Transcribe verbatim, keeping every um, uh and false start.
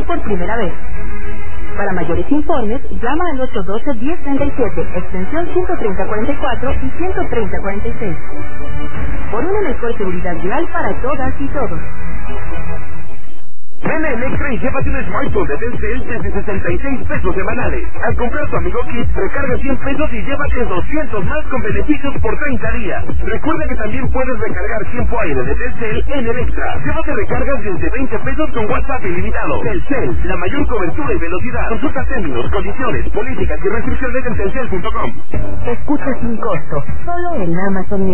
por primera vez. Para mayores informes, llama al ocho uno dos, uno cero tres siete, extensión ciento treinta cuarenta y cuatro y ciento treinta cuarenta y seis. Por una mejor seguridad vial para todas y todos. Ven a Electra y llévate un smartphone de Telcel desde sesenta y seis pesos semanales. Al comprar tu amigo Kit, recarga cien pesos y llévate doscientos más con beneficios por treinta días. Recuerda que también puedes recargar tiempo aire de Telcel en Electra. Llévate recargas desde veinte pesos con WhatsApp ilimitado. Telcel, la mayor cobertura y velocidad. Consulta términos, condiciones, políticas y restricciones en telcel punto com. Escucha sin costo, solo en Amazon.